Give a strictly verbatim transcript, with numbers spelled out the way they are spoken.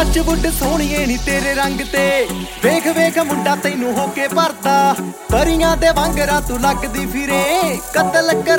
touch wood ਸੋਹਣੀਏ ਨੀ ਤੇਰੇ ਰੰਗ ਤੇ ਵੇਖ ਵੇਖ ਮੁੰਡਾ ਤੈਨੂੰ ਹੋ ਕੇ ਭਰਦਾ ਪਰੀਆਂ ਦੇ ਵਾਂਗਰਾਂ ਤੂੰ ਲੱਗਦੀ ਫਿਰੇ ਕਤਲ ਕਰ